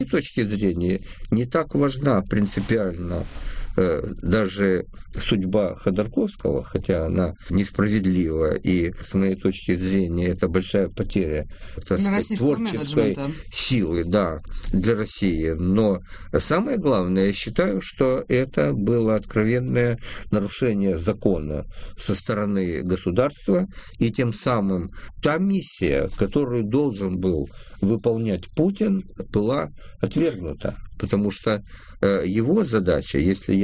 точки зрения не так важна принципиально даже судьба Ходорковского, хотя она несправедлива, и с моей точки зрения это большая потеря, так сказать, творческой силы, да, для России. Но самое главное, я считаю, что это было откровенное нарушение закона со стороны государства, и тем самым та миссия, которую должен был выполнять Путин, была отвергнута. Потому что его задача,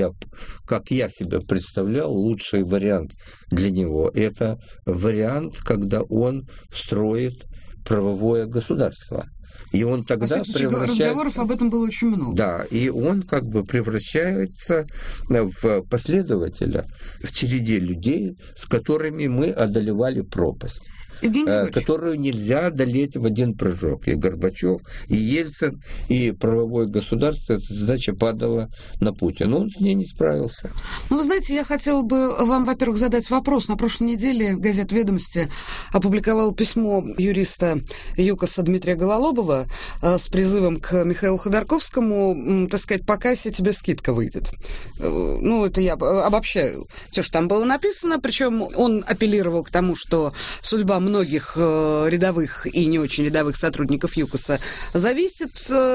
как я себе представлял, лучший вариант для него, это вариант, когда он строит правовое государство. И он тогда превращается... Разговоров об этом было очень много. Да, и он как бы превращается в последователя в череде людей, с которыми мы одолевали пропасть, которую нельзя одолеть в один прыжок. И Горбачев, и Ельцин, и правовое государство, эта задача падала на Путина. Но он с ней не справился. Ну, вы знаете, я хотела бы вам, во-первых, задать вопрос. На прошлой неделе газета «Ведомости» опубликовала письмо юриста ЮКОСа Дмитрия Гололобова с призывом к Михаилу Ходорковскому, так сказать, покайся, тебе скидка выйдет. Ну, это я обобщаю все, что там было написано. Причем он апеллировал к тому, что судьба многих рядовых и не очень рядовых сотрудников ЮКОСа зависит.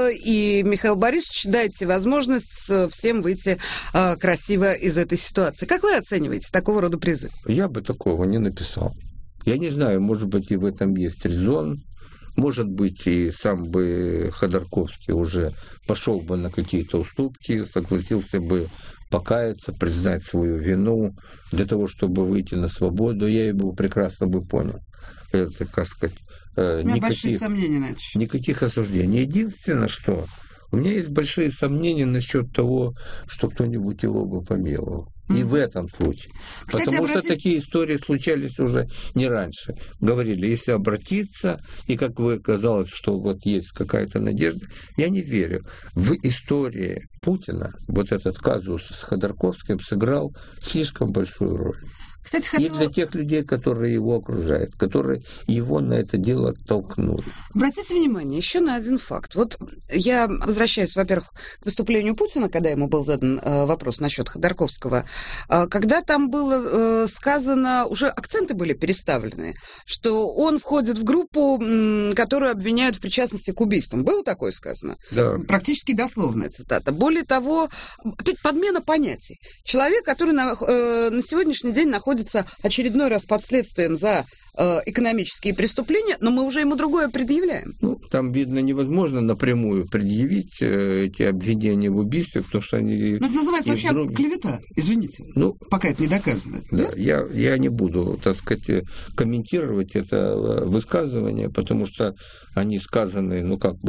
И, Михаил Борисович, дайте возможность всем выйти красиво из этой ситуации. Как вы оцениваете такого рода призыв? Я бы такого не написал. Я не знаю, может быть, и в этом есть резон. Может быть, и сам бы Ходорковский уже пошел бы на какие-то уступки, согласился бы покаяться, признать свою вину для того, чтобы выйти на свободу. Я его прекрасно бы понял. Это, как сказать, большие сомнения на это. Никаких осуждений. Единственное, что у меня есть большие сомнения насчет того, что кто-нибудь его бы помиловал. И в этом случае. Кстати, потому что такие истории случались уже не раньше. Говорили, если обратиться, и как вы казалось, что вот есть какая-то надежда, я не верю. В истории Путина вот этот казус с Ходорковским сыграл слишком большую роль. Кстати, И для тех людей, которые его окружают, которые его на это дело толкнули. Обратите внимание еще на один факт. Вот я возвращаюсь, во-первых, к выступлению Путина, когда ему был задан вопрос насчет Ходорковского. Когда там было сказано, уже акценты были переставлены, что он входит в группу, которую обвиняют в причастности к убийствам. Было такое сказано? Да. Практически дословная цитата. Более того, тут подмена понятий. Человек, который на сегодняшний день находится очередной раз под следствием за экономические преступления, но мы уже ему другое предъявляем. Ну, там, видно, невозможно напрямую предъявить эти обвинения в убийстве, потому что они... Ну, это называется вообще клевета, извините, пока это не доказано. Да, я не буду, так сказать, комментировать это высказывание, потому что они сказаны,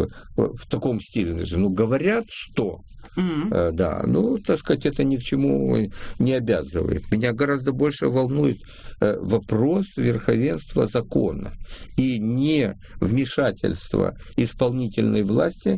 в таком стиле даже. Говорят, что... Да, так сказать, это ни к чему не обязывает. Меня гораздо больше волнует вопрос верховенства закона и не вмешательство исполнительной власти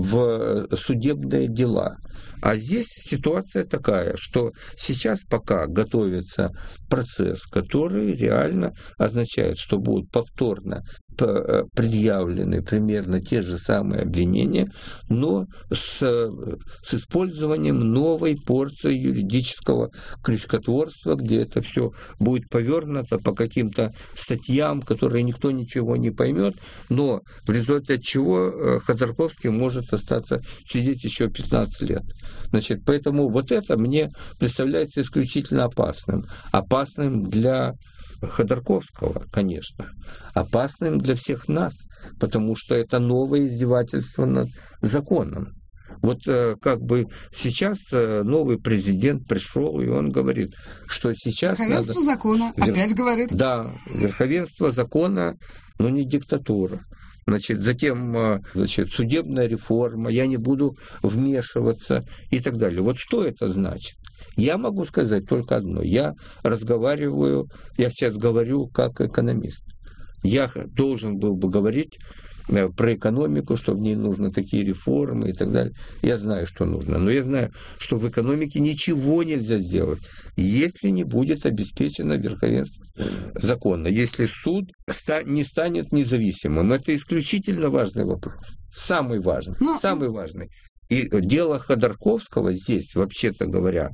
в судебные дела. А здесь ситуация такая, что сейчас пока готовится процесс, который реально означает, что будут повторно предъявлены примерно те же самые обвинения, но с использованием новой порции юридического крючкотворства, где это все будет повернуто по каким-то статьям, которые никто ничего не поймет, но в результате чего Ходорковский может остаться сидеть еще 15 лет. Значит, поэтому вот это мне представляется исключительно опасным. Опасным для Ходорковского, конечно. Опасным для всех нас, потому что это новое издевательство над законом. Вот как бы сейчас новый президент пришел, и он говорит, что сейчас верховенство закона, опять говорит. Да, верховенство закона, но не диктатура. Затем судебная реформа, я не буду вмешиваться и так далее. Вот что это значит? Я могу сказать только одно. Я сейчас говорю как экономист. Я должен был бы говорить про экономику, что в ней нужны такие реформы и так далее. Я знаю, что нужно. Но я знаю, что в экономике ничего нельзя сделать, если не будет обеспечено верховенство закона, если суд не станет независимым. Это исключительно важный вопрос. самый важный. Самый важный. И дело Ходорковского здесь, вообще-то говоря,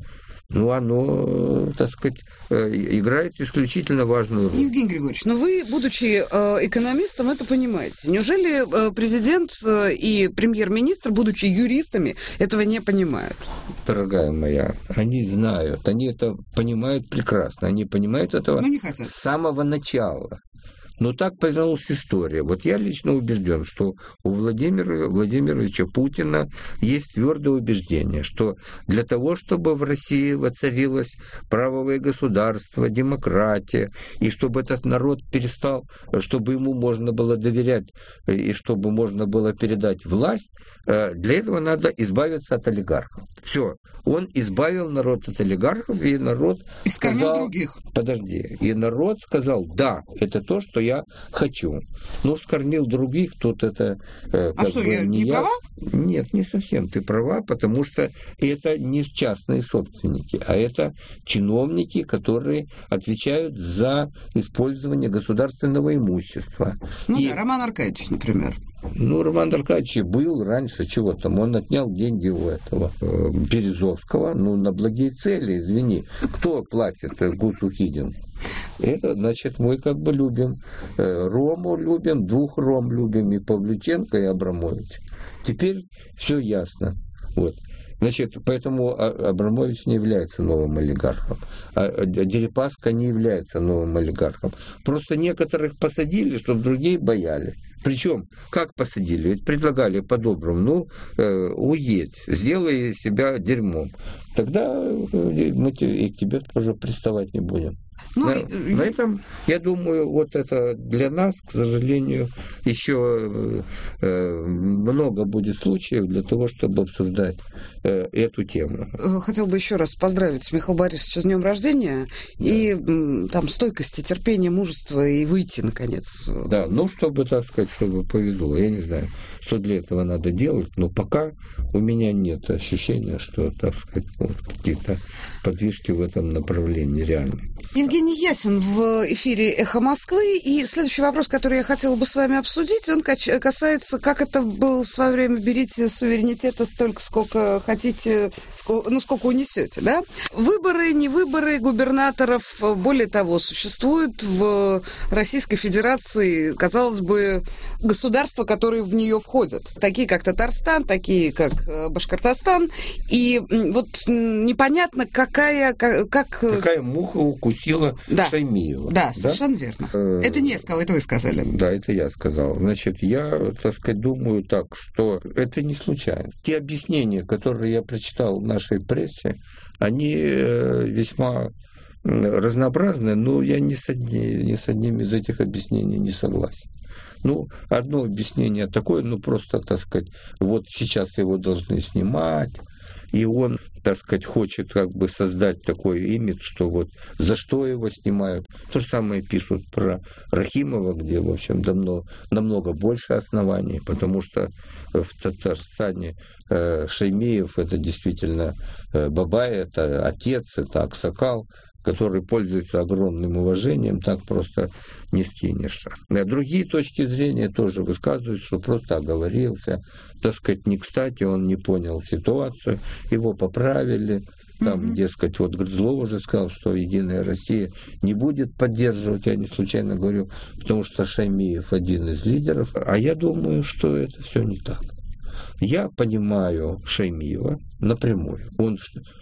оно, так сказать, играет исключительно важную роль. Евгений Григорьевич, но вы, будучи экономистом, это понимаете. Неужели президент и премьер-министр, будучи юристами, этого не понимают? Дорогая моя, они знают, они это понимают прекрасно, они понимают этого с самого начала. Но так повернулась история. Вот я лично убежден, что у Владимира Владимировича Путина есть твердое убеждение, что для того, чтобы в России воцарилось правовое государство, демократия, и чтобы этот народ перестал, чтобы ему можно было доверять, и чтобы можно было передать власть, для этого надо избавиться от олигархов. Все. Он избавил народ от олигархов, и народ сказал... других. Подожди. И народ сказал, да, это то, что я хочу. Но вскормил других, тут это... А что, я не права? Нет, не совсем ты права, потому что это не частные собственники, а это чиновники, которые отвечают за использование государственного имущества. Роман Аркадьевич, например. Роман Аркадьевич был раньше чего там. Он отнял деньги у этого Березовского, на благие цели, извини. Кто платит Гуцухидин? Это, значит, мы любим Рому любим, двух Ром любим, и Павлюченко, и Абрамович. Теперь все ясно. Вот. Значит, поэтому Абрамович не является новым олигархом, а Дерипаска не является новым олигархом. Просто некоторых посадили, чтобы другие боялись. Причем, как посадили? Ведь предлагали по-доброму, уедь, сделай себя дерьмом. Тогда мы и к тебе тоже приставать не будем. На этом, я думаю, вот это для нас, к сожалению, еще много будет случаев для того, чтобы обсуждать эту тему. Хотел бы еще раз поздравить Михаила Борисовича с днем рождения и там стойкости, терпения, мужества и выйти, наконец. Да, чтобы, так сказать, чтобы повезло. Я не знаю, что для этого надо делать, но пока у меня нет ощущения, что, так сказать, какие-то подвижки в этом направлении реально. Евгений Ясин в эфире «Эхо Москвы». И следующий вопрос, который я хотела бы с вами обсудить, он касается, как это было в свое время, берите суверенитета столько, сколько хотите, сколько унесете, да? Выборы, не выборы губернаторов, более того, существуют в Российской Федерации, казалось бы, государства, которые в нее входят. Такие, как Татарстан, такие, как Башкортостан. И вот непонятно, какая муха укусила Шаймиева. Да, совершенно верно. Это не я сказала, это вы сказали. Да, это я сказал. Значит, я, так сказать, думаю так, что это не случайно. Те объяснения, которые я прочитал в нашей прессе, они весьма разнообразны, но я ни с одним из этих объяснений не согласен. Одно объяснение такое, просто, так сказать, вот сейчас его должны снимать, и он, так сказать, хочет создать такой имидж, что вот за что его снимают. То же самое пишут про Рахимова, где, в общем, намного больше оснований, потому что в Татарстане Шаймиев это действительно Бабай, это отец, это Аксакал, который пользуется огромным уважением, так просто не скинешь. Другие точки зрения тоже высказывают, что просто оговорился, так сказать, не кстати, он не понял ситуацию, его поправили. Там, дескать, вот Грызлов уже сказал, что «Единая Россия» не будет поддерживать, я не случайно говорю, потому что Шаймиев один из лидеров. А я думаю, что это все не так. Я понимаю Шаймиева напрямую. Он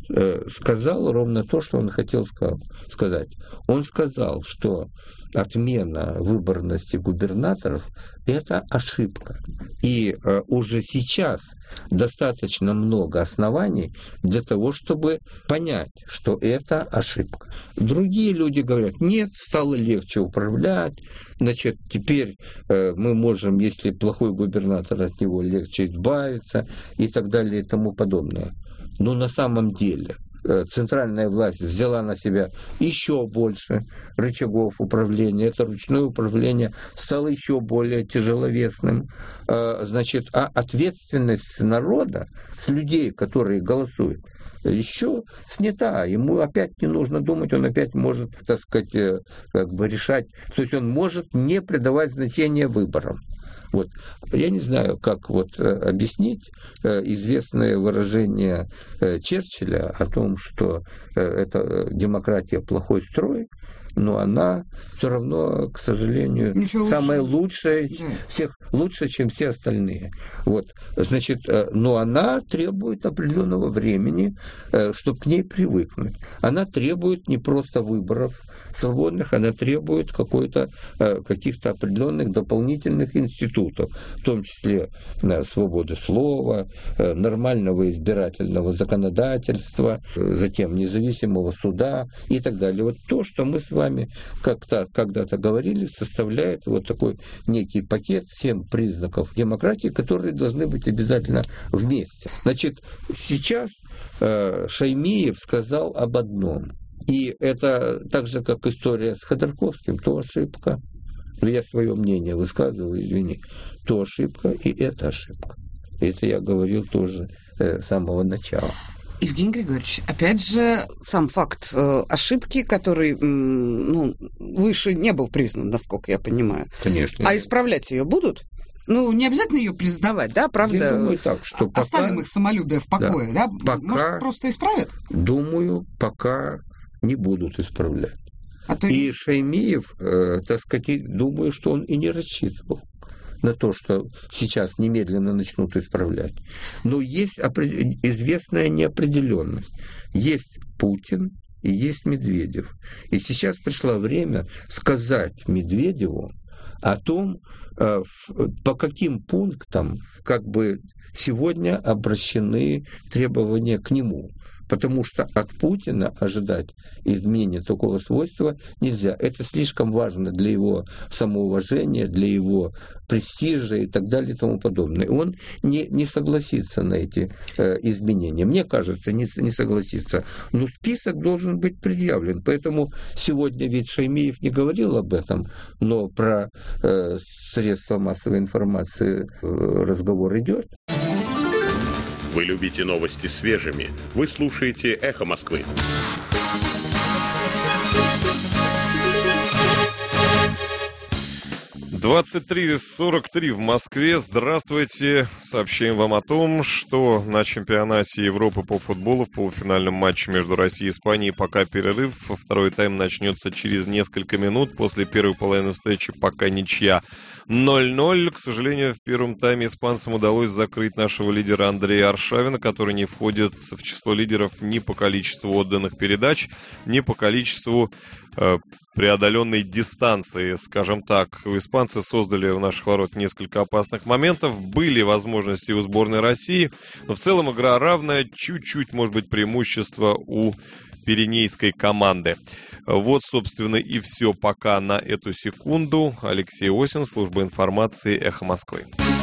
сказал ровно то, что он хотел сказать. Он сказал, что отмена выборности губернаторов – это ошибка. И уже сейчас достаточно много оснований для того, чтобы понять, что это ошибка. Другие люди говорят, нет, стало легче управлять, значит, теперь мы можем, если плохой губернатор, от него легче избавиться и так далее и тому подобное. Но на самом деле центральная власть взяла на себя еще больше рычагов управления. Это ручное управление стало еще более тяжеловесным. Значит, а ответственность народа с людей, которые голосуют, еще снята. Ему опять не нужно думать, он опять может, так сказать, решать. То есть он может не придавать значения выборам. Вот. Я не знаю, как вот объяснить известное выражение Черчилля о том, что это демократия плохой строй, но она все равно, к сожалению, самая лучшая, всех лучше, чем все остальные. Вот. Значит, но она требует определенного времени, чтобы к ней привыкнуть. Она требует не просто выборов свободных, она требует каких-то определенных дополнительных институтов, в том числе свободы слова, нормального избирательного законодательства, затем независимого суда и так далее. Вот то, что мы с вами как-то когда-то говорили, составляет вот такой некий пакет 7 признаков демократии, которые должны быть обязательно вместе. Значит, сейчас Шаймиев сказал об одном. И это так же, как история с Ходорковским, то ошибка. Я свое мнение высказываю, извини. То ошибка, и это ошибка. Это я говорил тоже с самого начала. Евгений Григорьевич, опять же, сам факт ошибки, который выше не был признан, насколько я понимаю. Конечно. А исправлять ее будут? Не обязательно ее признавать, да, правда? Я думаю так, что пока... Оставим их самолюбие в покое, да? Пока, может, просто исправят? Думаю, пока не будут исправлять. И Шаймиев, думаю, что он и не рассчитывал на то, что сейчас немедленно начнут исправлять. Но есть известная неопределенность. Есть Путин и есть Медведев. И сейчас пришло время сказать Медведеву о том, по каким пунктам сегодня обращены требования к нему. Потому что от Путина ожидать изменения такого свойства нельзя. Это слишком важно для его самоуважения, для его престижа и так далее и тому подобное. Он не согласится на эти изменения. Мне кажется, не согласится. Но список должен быть предъявлен. Поэтому сегодня ведь Шаймиев не говорил об этом, но про средства массовой информации разговор идет. Вы любите новости свежими. Вы слушаете «Эхо Москвы». «23:43 в Москве. Здравствуйте. Сообщаем вам о том, что на чемпионате Европы по футболу в полуфинальном матче между Россией и Испанией пока перерыв. Второй тайм начнется через несколько минут. После первой половины встречи пока ничья 0-0. К сожалению, в первом тайме испанцам удалось закрыть нашего лидера Андрея Аршавина, который не входит в число лидеров ни по количеству отданных передач, ни по количеству преодоленной дистанции, скажем так. Испанцы создали в наших ворот несколько опасных моментов, были возможности у сборной России, но в целом игра равная, чуть-чуть, может быть, преимущество у пиренейской команды. Вот, собственно, и все пока на эту секунду. Алексей Осин, служба информации «Эхо Москвы».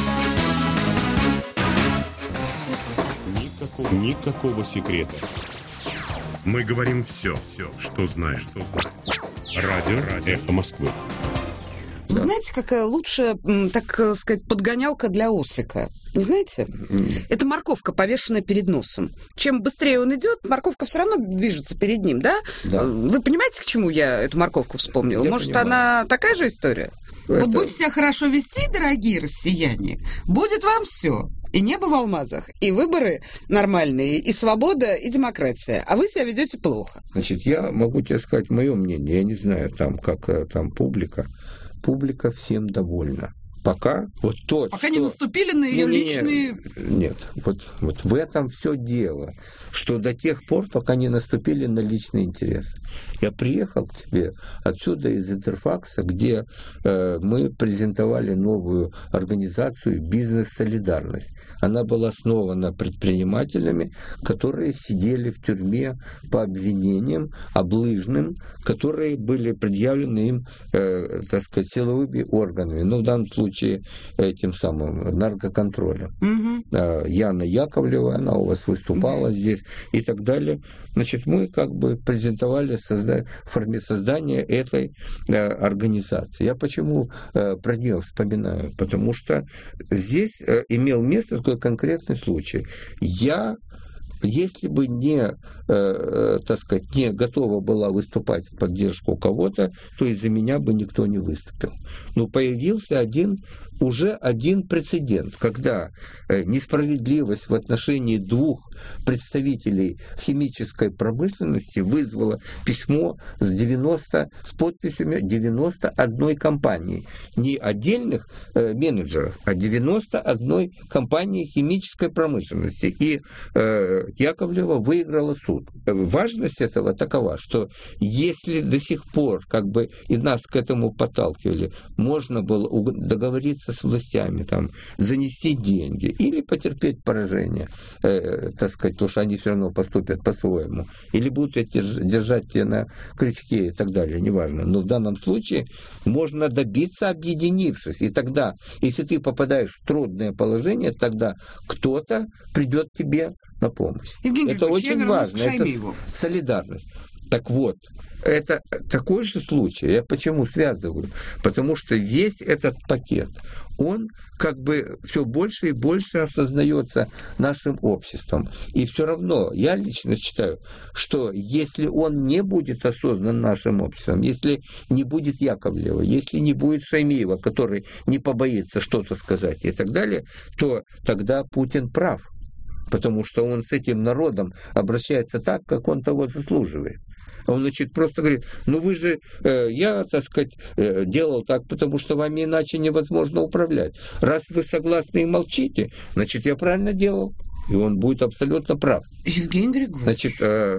Никакого секрета. Мы говорим все, что знаешь. Радио «Эхо Москвы». Вы знаете, какая лучшая, так сказать, подгонялка для ослика? Не знаете? Это морковка, повешенная перед носом. Чем быстрее он идет, морковка все равно движется перед ним, да? Да. Вы понимаете, к чему я эту морковку вспомнила? Я Может, понимаю. Она такая же история? Вот будете себя хорошо вести, дорогие россияне, будет вам все. И небо в алмазах, и выборы нормальные, и свобода, и демократия. А вы себя ведете плохо. Значит, я могу тебе сказать мое мнение. Я не знаю, как там публика. Публика всем довольна. Пока вот то, пока не наступили на ее личные... Нет, вот в этом все дело, что до тех пор, пока не наступили на личные интересы. Я приехал к тебе отсюда из Интерфакса, где мы презентовали новую организацию «Бизнес-солидарность». Она была основана предпринимателями, которые сидели в тюрьме по обвинениям облыжным, которые были предъявлены им, так сказать, силовыми органами. Ну, в данном случае этим самым наркоконтролем. Яна Яковлева, она у вас выступала здесь и так далее. Значит, мы презентовали создание этой организации. Я почему про нее вспоминаю? Потому что здесь имел место такой конкретный случай. Я если бы не, так сказать, не готова была выступать в поддержку кого-то, то из-за меня бы никто не выступил. Но появился уже один прецедент, когда несправедливость в отношении двух представителей химической промышленности вызвала письмо с подписями 91 компании. Не отдельных менеджеров, а 91 компании химической промышленности. И Яковлева выиграла суд. Важность этого такова, что если до сих пор и нас к этому подталкивали, можно было договориться с властями, занести деньги или потерпеть поражение, так сказать, потому что они все равно поступят по-своему, или будут держать тебя на крючке и так далее, неважно. Но в данном случае можно добиться, объединившись. И тогда, если ты попадаешь в трудное положение, тогда кто-то придет тебе на помощь. Евгений это очень важно. Это солидарность. Так вот, это такой же случай. Я почему связываю? Потому что весь этот пакет, он все больше и больше осознается нашим обществом. И все равно, я лично считаю, что если он не будет осознан нашим обществом, если не будет Яковлева, если не будет Шаймиева, который не побоится что-то сказать и так далее, то тогда Путин прав. Потому что он с этим народом обращается так, как он того заслуживает. Он, просто говорит, вы же, я, так сказать, делал так, потому что вами иначе невозможно управлять. Раз вы согласны и молчите, значит, я правильно делал. И он будет абсолютно прав. Евгений Григорьевич. Значит,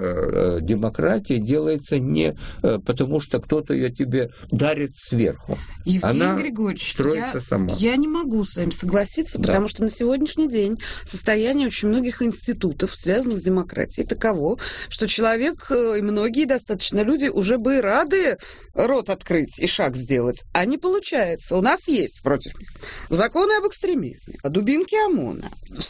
демократия делается не потому, что кто-то ее тебе дарит сверху. Евгений Григорьевич, строится сама. Я не могу с вами согласиться, потому что на сегодняшний день состояние очень многих институтов, связанных с демократией, таково, что человек и многие достаточно люди уже бы рады рот открыть и шаг сделать, а не получается. У нас есть против них законы об экстремизме, дубинки ОМОНа,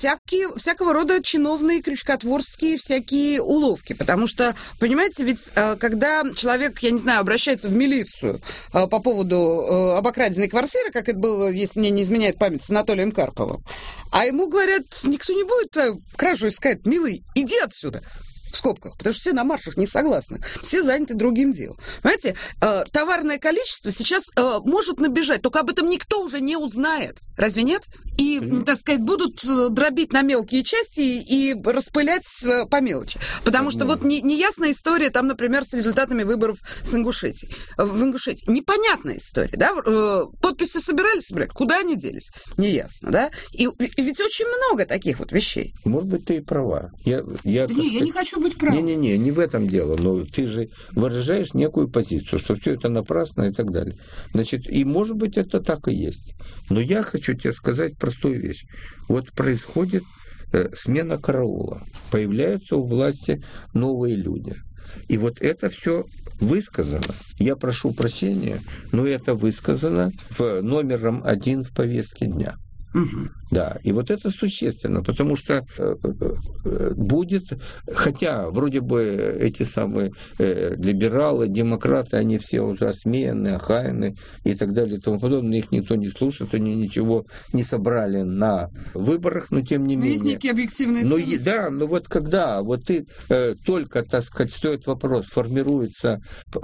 всякого рода чиновные крючкотворские всякие уловки. Потому что, понимаете, ведь когда человек, я не знаю, обращается в милицию по поводу обокраденной квартиры, как это было, если мне не изменяет память, с Анатолием Карповым, а ему говорят, никто не будет твою кражу искать, милый, иди отсюда. В скобках, потому что все на маршах не согласны. Все заняты другим делом. Понимаете, товарное количество сейчас может набежать, только об этом никто уже не узнает. Разве нет? И, так сказать, будут дробить на мелкие части и распылять по мелочи. Потому что неясная история, там, например, с результатами выборов в Ингушетии. Непонятная история, да? Подписи собирали. Куда они делись? Неясно, да? И ведь очень много таких вещей. Может быть, ты и права. Я не хочу быть прав. Не в этом дело. Но ты же выражаешь некую позицию, что все это напрасно и так далее. Значит, и может быть, это так и есть. Но я хочу тебе сказать простую вещь. Происходит смена караула. Появляются у власти новые люди. И это все высказано. Я прошу прощения, но это высказано номером 1 в повестке дня. Угу. Да, и это существенно, потому что будет, хотя вроде бы эти самые либералы, демократы, они все уже осмеяны, охаяны и так далее и тому подобное, их никто не слушает, они ничего не собрали на выборах, но тем не менее. Есть некие объективные ценности. Да, но когда ты только, так сказать, стоит вопрос, формируется,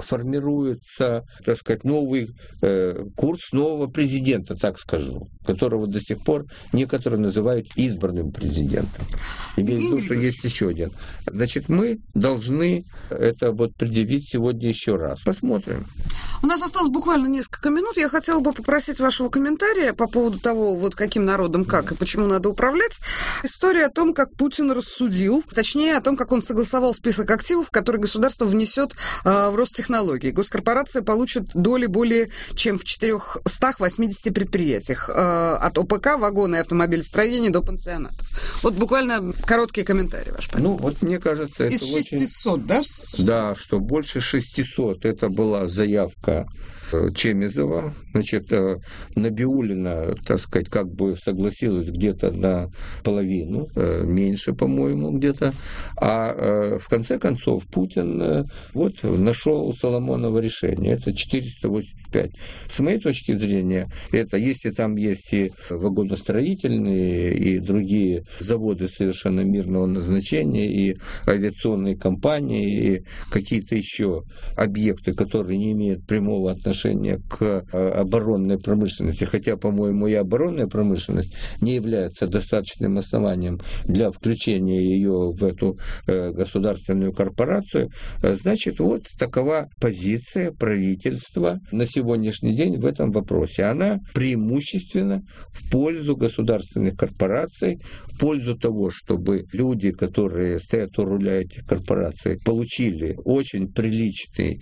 так сказать, новый курс нового президента, так скажу, которого до сих пор некоторые называют избранным президентом. Имеется в виду, что есть еще один. Значит, мы должны это предъявить сегодня еще раз. Посмотрим. У нас осталось буквально несколько минут. Я хотела бы попросить вашего комментария по поводу того, каким народом как и почему надо управлять. История о том, как Путин рассудил, точнее, о том, как он согласовал список активов, которые государство внесет в Ростехнологии. Госкорпорация получит доли более чем в 480 предприятиях. От ОПК, вагона и автомобилестроения до пансионатов. Буквально короткие комментарии, ваш память. Мне кажется, это из 600, да? Да, что больше 600. Это была заявка Чемизова. Значит, Набиуллина, так сказать, согласилась где-то на половину, меньше, по-моему, где-то. А в конце концов Путин нашел Соломоново решение. Это 485. С моей точки зрения, это если там есть и вагоностроительные, и другие заводы совершенно совершенно мирного назначения, и авиационные компании, и какие-то еще объекты, которые не имеют прямого отношения к оборонной промышленности, хотя, по-моему, и оборонная промышленность не является достаточным основанием для включения ее в эту государственную корпорацию, значит, вот такова позиция правительства на сегодняшний день в этом вопросе. Она преимущественно в пользу государственных корпораций, в пользу того, чтобы люди, которые стоят у руля этих корпораций, получили очень приличные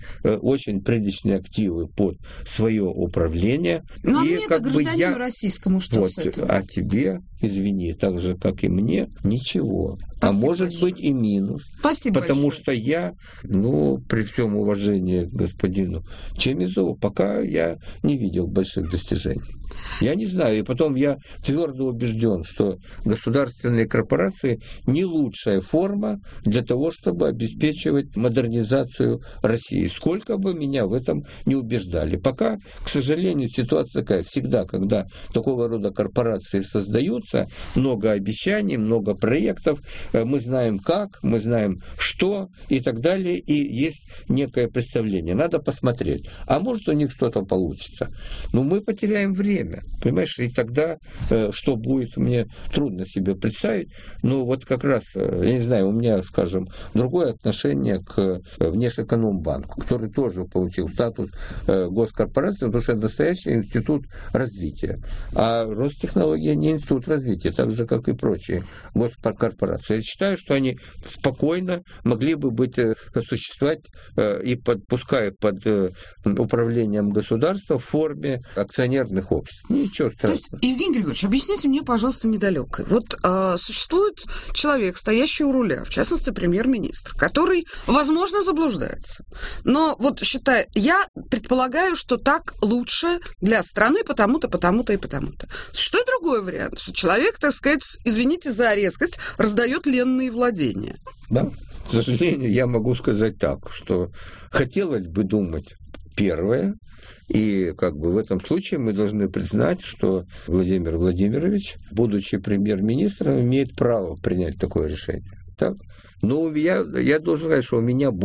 активы под свое управление. Ну, а мне-то гражданину российскому что вот, с этим? А тебе, извини, так же, как и мне, ничего. Спасибо может большое. Быть и минус. Спасибо потому большое. что я, при всем уважении к господину Чемизову, пока я не видел больших достижений. Я не знаю. И потом я твердо убежден, что государственные корпорации не лучшая форма для того, чтобы обеспечивать модернизацию России. Сколько бы меня в этом не убеждали. Пока, к сожалению, ситуация такая. Всегда, когда такого рода корпорации создаются, много обещаний, много проектов, мы знаем как, мы знаем что и так далее, и есть некое представление. Надо посмотреть. А может, у них что-то получится. Но мы потеряем время. Понимаешь, и тогда что будет, мне трудно себе представить. Но вот как раз, я не знаю, у меня, скажем, другое отношение к Внешэкономбанку, который тоже получил статус госкорпорации, потому что это настоящий институт развития. А Ростехнология не институт развития, так же, как и прочие госкорпорации. Я считаю, что они спокойно могли бы существовать и пускай под управлением государства в форме акционерных обществ. Ничего страшного. То есть, Евгений Григорьевич, объясните мне, пожалуйста, недалекое. Вот существует человек, стоящий у руля, в частности, премьер-министр, который, возможно, заблуждается. Но вот я предполагаю, что так лучше для страны потому-то, потому-то и потому-то. Существует другой вариант, что человек, так сказать, извините за резкость, раздает ленные владения. Да, к сожалению, я могу сказать так, что хотелось бы думать первое, и в этом случае мы должны признать, что Владимир Владимирович, будучи премьер-министром, имеет право принять такое решение. Так? Но я должен сказать, что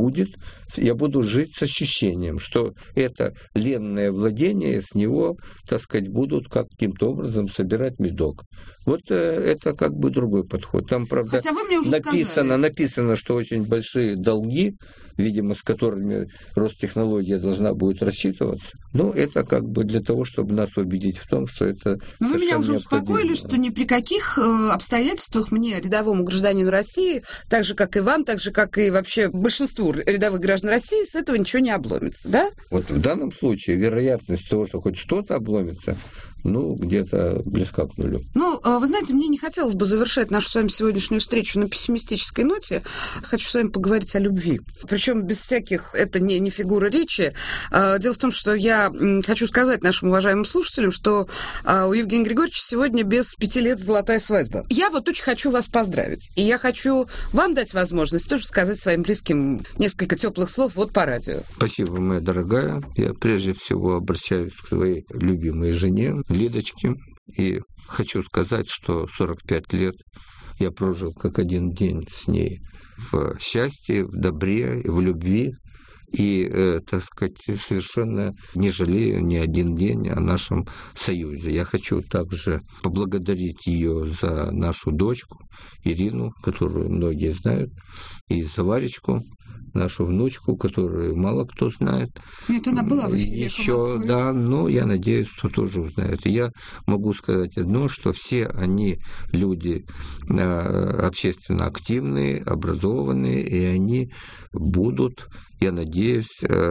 я буду жить с ощущением, что это ленное владение, с него, будут каким-то образом собирать медок. Вот это другой подход. Там, правда, хотя вы мне уже написано, что очень большие долги, видимо, с которыми Ростехнология должна будет рассчитываться. Но это для того, чтобы нас убедить в том, что это Но вы меня уже успокоили, что ни при каких обстоятельствах мне, рядовому гражданину России, так же, как и вам, так же, как и вообще большинству рядовых граждан России, с этого ничего не обломится, да? Вот в данном случае вероятность того, что хоть что-то обломится, где-то близка к нулю. Вы знаете, мне не хотелось бы завершать нашу с вами сегодняшнюю встречу на пессимистической ноте. Хочу с вами поговорить о любви. Причем без всяких, это не фигура речи. Дело в том, что я хочу сказать нашим уважаемым слушателям, что у Евгения Григорьевича сегодня без 5 лет золотая свадьба. Я очень хочу вас поздравить. И я хочу вам дать возможность тоже сказать своим близким несколько теплых слов по радио. Спасибо, моя дорогая. Я прежде всего обращаюсь к своей любимой жене, Лидочке, и хочу сказать, что 45 лет я прожил как один день с ней в счастье, в добре, в любви. И, совершенно не жалею ни один день о нашем союзе. Я хочу также поблагодарить ее за нашу дочку Ирину, которую многие знают, и за Варечку, нашу внучку, которую мало кто знает. Это она была в эфире еще, да, но я надеюсь, что тоже узнают. И я могу сказать одно, что все они люди общественно активные, образованные, и они будут, я надеюсь,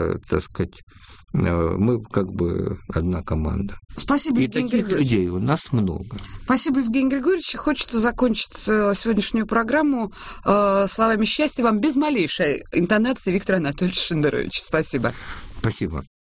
мы одна команда. Спасибо, и Евгений таких Григорьевич. людей у нас много. Спасибо, Евгений Григорьевич. Хочется закончить сегодняшнюю программу словами счастья вам без малейшей интонации, Виктор Анатольевич Шендерович. Спасибо. Спасибо.